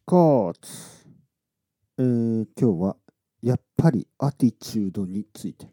コーツ、今日はやっぱりアティチュードについて。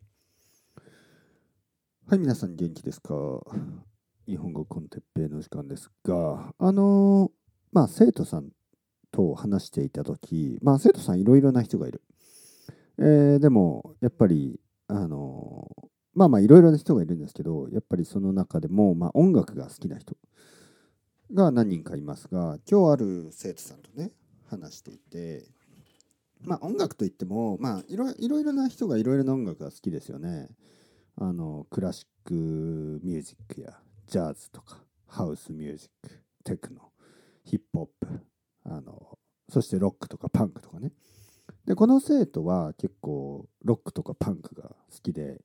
はい、皆さん元気ですか？日本語コンテッペイの時間ですが、生徒さんと話していたとき、生徒さんいろいろな人がいる。でも、やっぱり、いろいろな人がいるんですけど、やっぱりその中でも、音楽が好きな人が何人かいますが、今日ある生徒さんとね、話していて、音楽といっても、いろいろな人がいろいろな音楽が好きですよね。クラシックミュージックやジャズとか、ハウスミュージック、テクノ、ヒップホップ、そしてロックとかパンクとかね。で、この生徒は結構ロックとかパンクが好きで、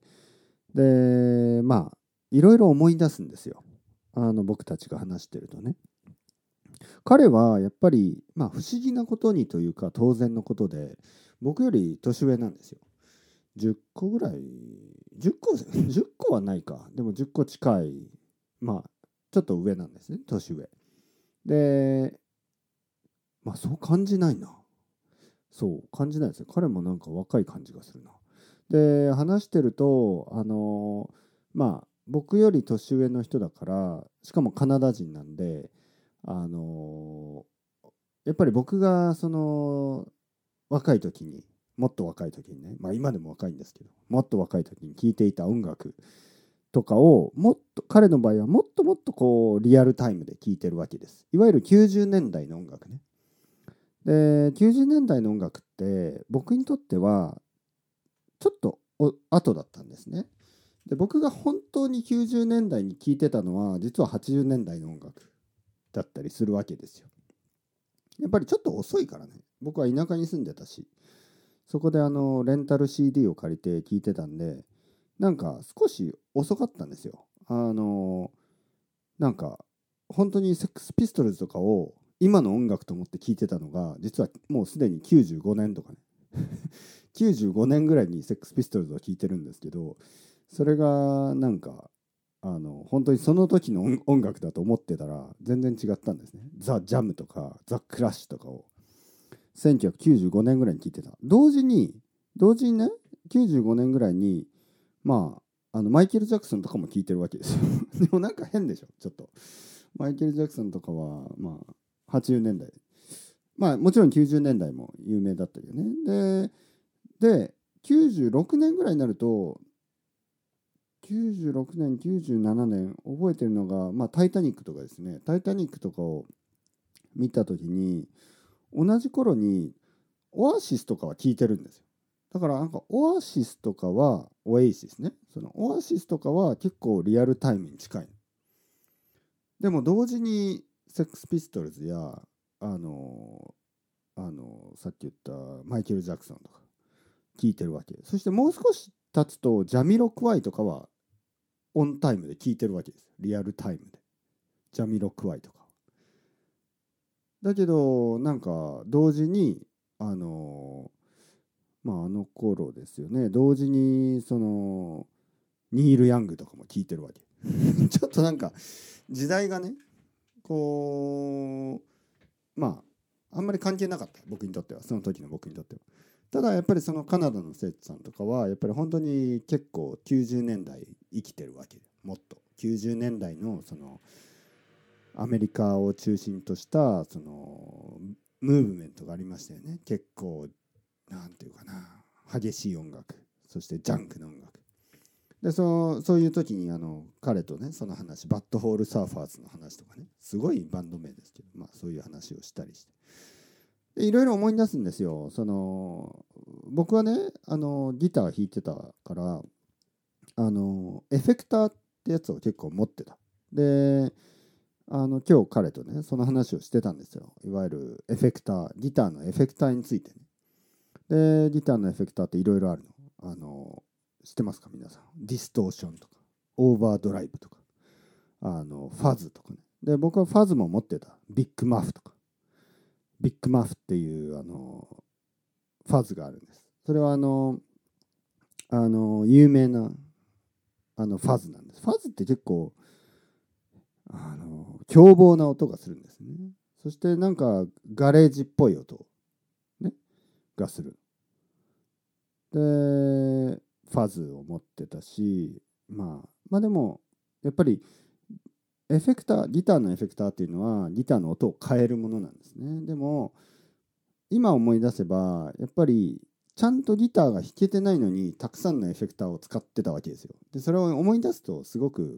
いろいろ思い出すんですよ。僕たちが話してるとね。彼はやっぱり、不思議なことにというか当然のことで、僕より年上なんですよ。10個ぐらい、10個はないか。でも10個近い、ちょっと上なんですね、年上。で、そう感じないな。そう、感じないですよ。彼もなんか若い感じがするな。で、話してると、僕より年上の人だから、しかもカナダ人なんで、あのやっぱり僕が若い時に、もっと若い時にね、今でも若いんですけど、もっと若い時に聴いていた音楽とかをもっと、彼の場合はもっともっとこうリアルタイムで聴いてるわけです。いわゆる90年代の音楽ね。で、90年代の音楽って僕にとってはちょっと後だったんですね。で、僕が本当に90年代に聴いてたのは実は80年代の音楽だったりするわけですよ。やっぱりちょっと遅いからね。僕は田舎に住んでたし、そこでレンタル CD を借りて聴いてたんで、なんか少し遅かったんですよ。なんか本当にセックスピストルズとかを今の音楽と思って聴いてたのが、実はもうすでに95年とかね。95年ぐらいにセックスピストルズを聴いてるんですけど、それがなんか本当にその時の音楽だと思ってたら全然違ったんですね。ザ・ジャムとかザ・クラッシュとかを1995年ぐらいに聞いてた。同時にね、95年ぐらいに、マイケル・ジャクソンとかも聞いてるわけですよ。でもなんか変でしょ、ちょっと。マイケル・ジャクソンとかは、80年代。もちろん90年代も有名だったけどね。で、96年ぐらいになると、96年、97年、覚えてるのが、タイタニックとかですね。タイタニックとかを見たときに、同じ頃にオアシスとかは聞いてるんですよ。だからなんかオアシスとかは、オエイシスね。そのオアシスとかは結構リアルタイムに近い。でも同時にセックスピストルズや、さっき言ったマイケル・ジャクソンとか聞いてるわけ。そしてもう少し経つとジャミロクワイとかはオンタイムで聞いてるわけです。リアルタイムで。ジャミロクワイとか。だけど、なんか同時に、あの頃ですよね。同時に、ニール・ヤングとかも聞いてるわけ。ちょっとなんか、時代がね、こあんまり関係なかった。僕にとっては。その時の僕にとっては。ただ、やっぱりそのカナダの生徒さんとかは、やっぱり本当に結構90年代生きてるわけで。もっと。90年代の、アメリカを中心とした、ムーブメントがありましたよね。結構、なんていうかな、激しい音楽、そしてジャンクの音楽。で、そういう時に彼とね、その話、バッドホールサーファーズの話とかね、すごいバンド名ですけど、そういう話をしたりして。でいろいろ思い出すんですよ。僕はね、ギター弾いてたから、エフェクターってやつを結構持ってた。で、今日彼とね、その話をしてたんですよ。いわゆるエフェクター、ギターのエフェクターについてね。で、ギターのエフェクターっていろいろあるの。知ってますか皆さん。ディストーションとか、オーバードライブとか、ファズとかね。で、僕はファズも持ってた。ビッグマフとか。ビッグマフっていうファズがあるんです。それは有名なファズなんです。ファズって結構凶暴な音がするんですね。 そしてなんかガレージっぽい音、ね、がする。でファズを持ってたし、まあでもやっぱりエフェクター、ギターのエフェクターっていうのはギターの音を変えるものなんですね。でも今思い出せばやっぱりちゃんとギターが弾けてないのにたくさんのエフェクターを使ってたわけですよ。でそれを思い出すとすごく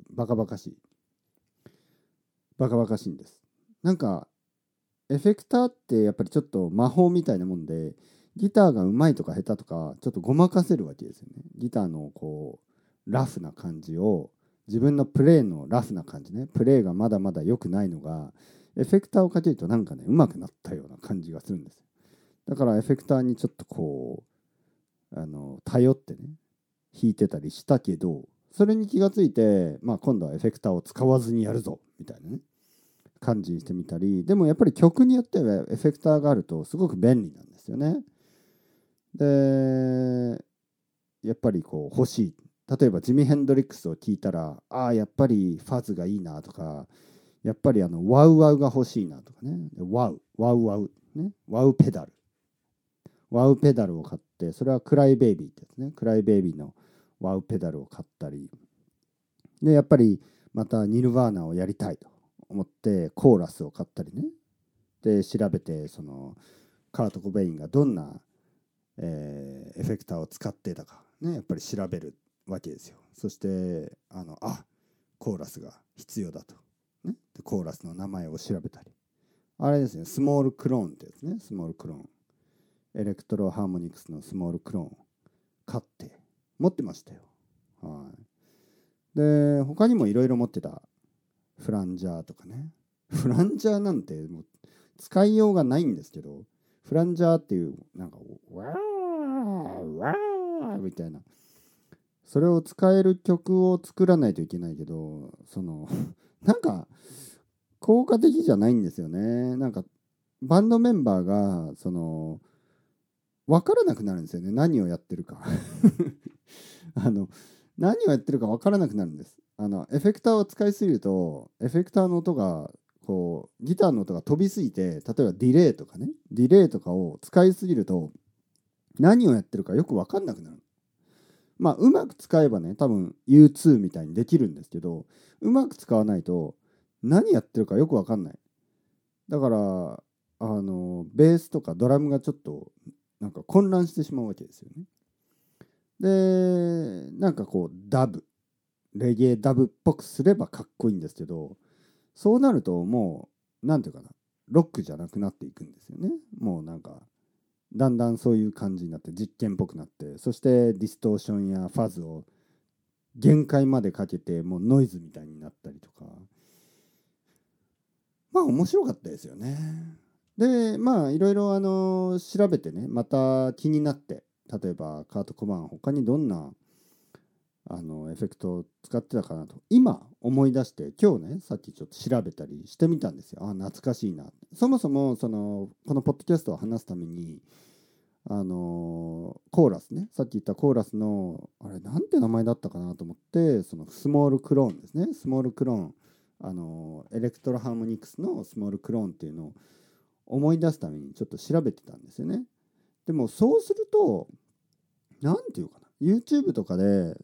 バカバカしいんです。なんかエフェクターってやっぱりちょっと魔法みたいなもんで、ギターが上手いとか下手とかちょっとごまかせるわけですよね。ギターのこうラフな感じを、自分のプレイのラフな感じね、プレイがまだまだ良くないのがエフェクターをかけるとなんかね上手くなったような感じがするんです。だからエフェクターにちょっとこう頼ってね弾いてたりしたけど、それに気がついて、今度はエフェクターを使わずにやるぞみたいなね感じにしてみたり。でもやっぱり曲によってはエフェクターがあるとすごく便利なんですよね。でやっぱりこう欲しい、例えばジミ・ヘンドリックスを聴いたら、やっぱりファズがいいなとか、やっぱりワウワウが欲しいなとかね、ワウワウね、ワウペダルを買って、それはクライベイビーってやつね、クライベイビーのワウペダルを買ったりで、やっぱりまたニルヴァーナをやりたいと思ってコーラスを買ったりね、で調べて、そのカート・コベインがどんな、エフェクターを使ってたかね、やっぱり調べるわけですよ。そしてコーラスが必要だと、ね、でコーラスの名前を調べたり、あれですね、スモールクローンってやつね、スモールクローン、エレクトロハーモニクスのスモールクローンを買って持ってましたよ。はい。で他にもいろいろ持ってた。フランジャーとかね。フランジャーなんてもう使いようがないんですけど、フランジャーっていうなんかワーワーみたいな、それを使える曲を作らないといけないけど、なんか効果的じゃないんですよね。なんかバンドメンバーが分からなくなるんですよね、何をやってるか。あの何をやってるか分からなくなるんです。エフェクターを使いすぎると、エフェクターの音がこうギターの音が飛びすぎて、例えばディレイとかを使いすぎると何をやってるかよく分かんなくなる。うまく使えばね、多分 U2 みたいにできるんですけど、うまく使わないと何やってるかよく分かんない。だからベースとかドラムがちょっとなんか混乱してしまうわけですよね。でなんかこうレゲエダブっぽくすればかっこいいんですけど、そうなるともうなんていうかな、ロックじゃなくなっていくんですよね。もうなんかだんだんそういう感じになって実験っぽくなって、そしてディストーションやファズを限界までかけてもうノイズみたいになったりとか、面白かったですよね。でいろいろ調べてね、また気になって、例えばカート・コバーン他にどんなエフェクトを使ってたかなと今思い出して、今日ねさっきちょっと調べたりしてみたんですよ。懐かしいな。そもそもこのポッドキャストを話すためにコーラスね、さっき言ったコーラスのあれなんて名前だったかなと思って、そのスモールクローンですね、スモールクローン、エレクトロハーモニクスのスモールクローンっていうのを思い出すためにちょっと調べてたんですよね。でもそうするとなんていうかな、YouTube とかで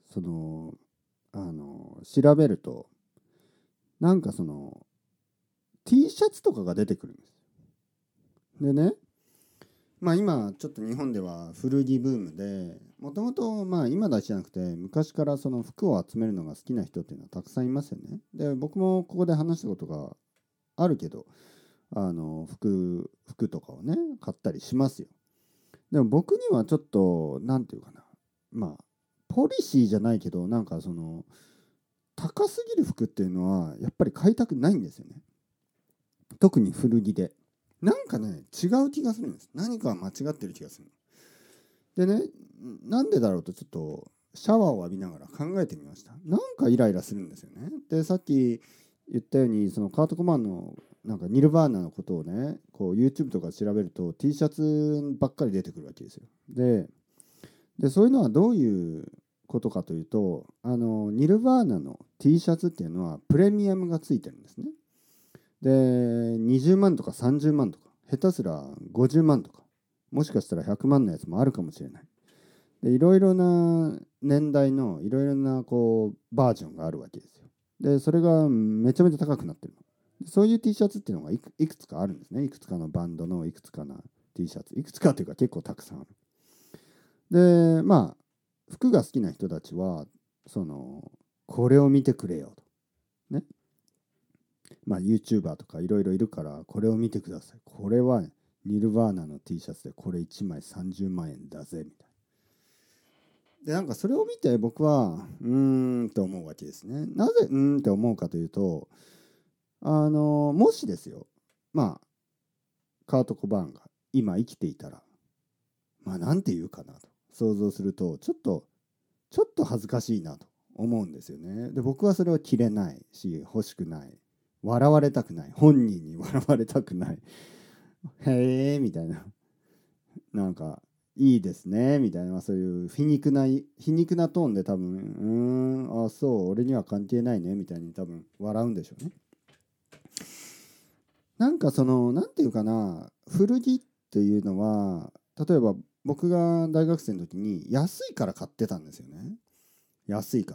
調べるとなんかT シャツとかが出てくるんです。でね、今ちょっと日本では古着ブームで、もともと今だけじゃなくて昔からその服を集めるのが好きな人っていうのはたくさんいますよね。で僕もここで話したことがあるけど、服とかをね買ったりしますよ。でも僕にはちょっとなんていうかな、ポリシーじゃないけど、なんか高すぎる服っていうのはやっぱり買いたくないんですよね。特に古着でなんかね違う気がするんです。何か間違ってる気がする。でね、なんでだろうとちょっとシャワーを浴びながら考えてみました。なんかイライラするんですよね。でさっき言ったように、そのカート・コマンのなんかニルヴァーナのことをねこう YouTube とか調べると T シャツばっかり出てくるわけですよ。でそういうのはどういうことかというと、ニルヴァーナの T シャツっていうのはプレミアムがついてるんですね。 で20万とか30万とか下手すら50万とかもしかしたら100万のやつもあるかもしれない。でいろいろな年代のいろいろなこうバージョンがあるわけですよ。でそれがめちゃめちゃ高くなってるの。そういう T シャツっていうのがいくつかあるんですね。いくつかのバンドのいくつかな T シャツ、いくつかというか結構たくさんある。でまあ服が好きな人たちはそのこれを見てくれよとね、まあ YouTuber とかいろいろいるからこれを見てください。これはニルヴァーナの T シャツでこれ1枚30万円だぜみたいな。でなんかそれを見て僕はって思うわけですね。なぜって思うかというともしですよ、まあカート・コバーンが今生きていたらまあなんて言うかなと想像するとちょっと恥ずかしいなと思うんですよね。で僕はそれを着れないし欲しくない、笑われたくない、本人に笑われたくない、へえみたいな、なんかいいですねみたいな、そういう皮肉なトーンで多分あそう俺には関係ないねみたいに多分笑うんでしょうね。なんかそのなんていうかな、古着っていうのは例えば僕が大学生の時に安いから買ってたんですよね。安いから。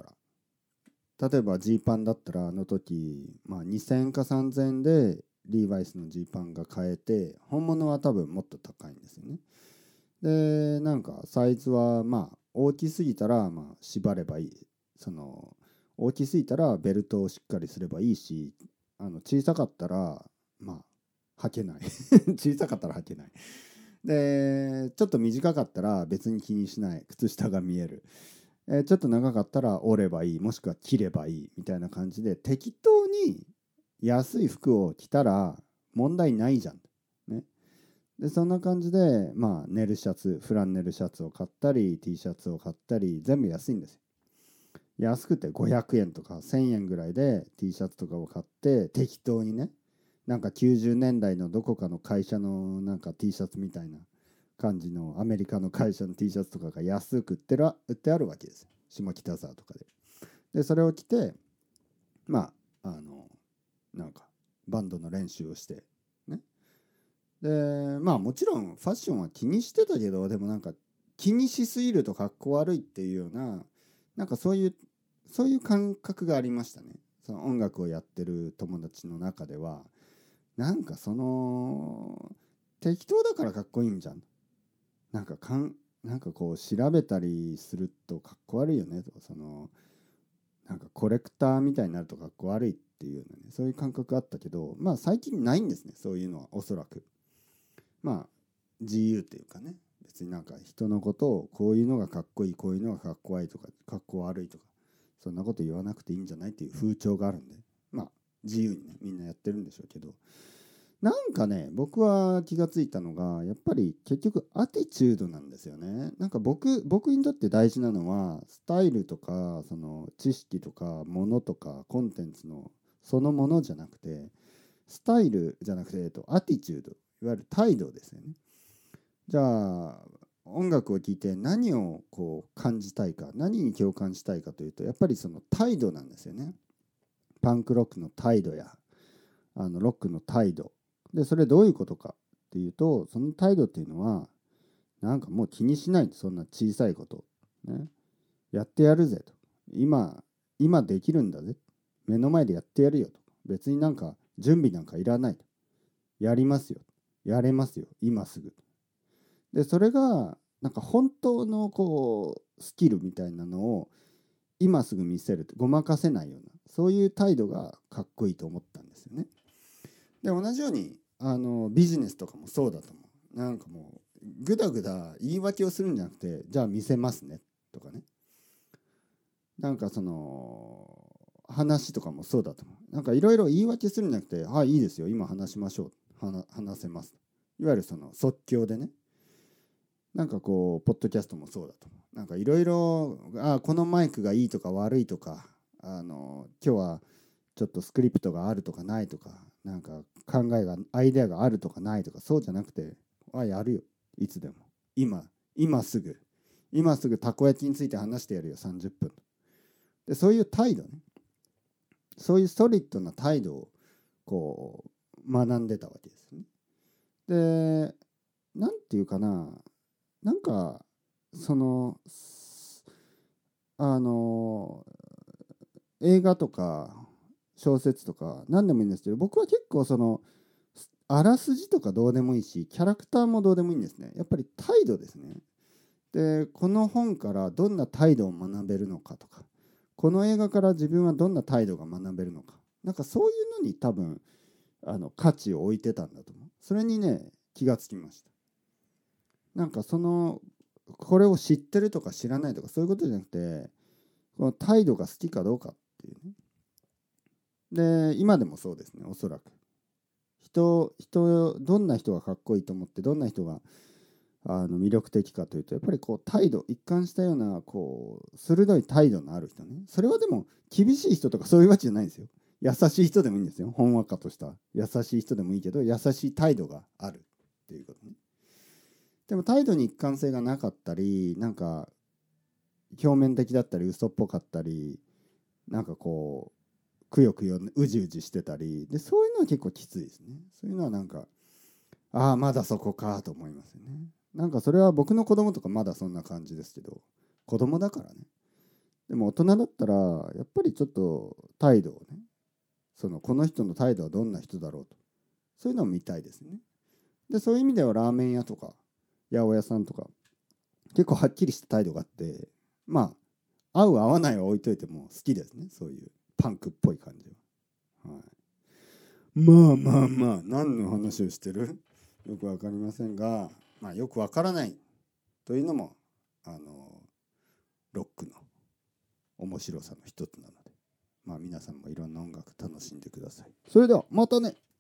例えばジーパンだったらあの時、まあ、2000円か3000円でリーバイスのジーパンが買えて、本物は多分もっと高いんですよね。でなんかサイズはまあ大きすぎたらまあ縛ればいい、その大きすぎたらベルトをしっかりすればいいし、小さかったらまあ履けない小さかったら履けない。でちょっと短かったら別に気にしない、靴下が見える。ちょっと長かったら折ればいい、もしくは切ればいいみたいな感じで適当に安い服を着たら問題ないじゃん、ね。でそんな感じでまあネルシャツ、フランネルシャツを買ったり T シャツを買ったり全部安いんですよ。安くて500円とか1000円ぐらいで T シャツとかを買って適当にね、なんか90年代のどこかの会社のなんか T シャツみたいな感じのアメリカの会社の T シャツとかが安く売ってあるわけですよ、下北沢とかで。でそれを着てまあなんかバンドの練習をしてね。でまあもちろんファッションは気にしてたけど、でもなんか気にしすぎるとかっこ悪いっていうような、なんかそういう感覚がありましたね。その音楽をやってる友達の中ではなんかその適当だからかっこいいんじゃん、なんかなんかこう調べたりするとかっこ悪いよねとか、そのなんかコレクターみたいになるとかっこ悪いっていうのね、そういう感覚あったけど、まあ最近ないんですね、そういうのはおそらく。まあ自由っていうかね、別になんか人のことをこういうのがかっこいい、こういうのがかっこ悪いとかかっこ悪いとかそんなこと言わなくていいんじゃないっていう風潮があるんで、まあ自由にねみんなやってるんでしょうけど、なんかね僕は気がついたのがやっぱり結局アティチュードなんですよね。なんか僕にとって大事なのはスタイルとかその知識とかものとかコンテンツのそのものじゃなくて、スタイルじゃなくて、アティチュード、いわゆる態度ですよね。じゃあ音楽を聴いて何をこう感じたいか、何に共感したいかというとやっぱりその態度なんですよね。パンクロックの態度やロックの態度で、それどういうことかっていうと、その態度っていうのはなんかもう気にしない、そんな小さいこと、ね、やってやるぜと、今できるんだぜ、目の前でやってやるよと、別になんか準備なんかいらないと、やりますよ、やれますよ今すぐで、それがなんか本当のこうスキルみたいなのを今すぐ見せると、ごまかせないようなそういう態度がかっこいいと思ったんですよね。で同じようにビジネスとかもそうだと思う。なんかもうぐだぐだ言い訳をするんじゃなくて、じゃあ見せますねとかね、なんかその話とかもそうだと思う。なんかいろいろ言い訳するんじゃなくて、はいいいですよ今話しましょう、話せます、いわゆるその即興でね。なんかこうポッドキャストもそうだと思う。なんかいろいろこのマイクがいいとか悪いとか、今日はちょっとスクリプトがあるとかないとか、なんかアイデアがあるとかないとか、そうじゃなくて、やるよいつでも、今今すぐ今すぐたこ焼きについて話してやるよ30分で、そういう態度ね、そういうソリッドな態度をこ学んでたわけですね。で、なんていうかな、なんかそのあの映画とか小説とか何でもいいんですけど、僕は結構あらすじとかどうでもいいし、キャラクターもどうでもいいんですね。やっぱり態度ですね。で、この本からどんな態度を学べるのかとか、この映画から自分はどんな態度が学べるのか、なんかそういうのに多分価値を置いてたんだと思う。それにね、気がつきました。なんかこれを知ってるとか知らないとかそういうことじゃなくて、この態度が好きかどうかっていうね。で、今でもそうですね、おそらく。どんな人がかっこいいと思って、どんな人が魅力的かというと、やっぱりこう態度、一貫したようなこう鋭い態度のある人ね。それはでも厳しい人とかそういうわけじゃないんですよ。優しい人でもいいんですよ。ほんわかとした優しい人でもいいけど、優しい態度があるっていうことね。でも態度に一貫性がなかったり、なんか表面的だったり嘘っぽかったり、なんかこうくよくようじうじしてたりで、そういうのは結構きついですね。そういうのはなんか、ああまだそこかと思いますよね。なんかそれは僕の子供とかまだそんな感じですけど、子供だからね。でも大人だったらやっぱりちょっと態度をね、この人の態度はどんな人だろうと、そういうのを見たいですね。でそういう意味ではラーメン屋とか八百屋さんとか結構はっきりした態度があって、まあ合う合わないは置いといても好きですね。そういうパンクっぽい感じは、はい、まあまあまあ、何の話をしてるよくわかりませんが、まあよくわからないというのもロックの面白さの一つなので、まあ皆さんもいろんな音楽楽しんでください。それではまたね。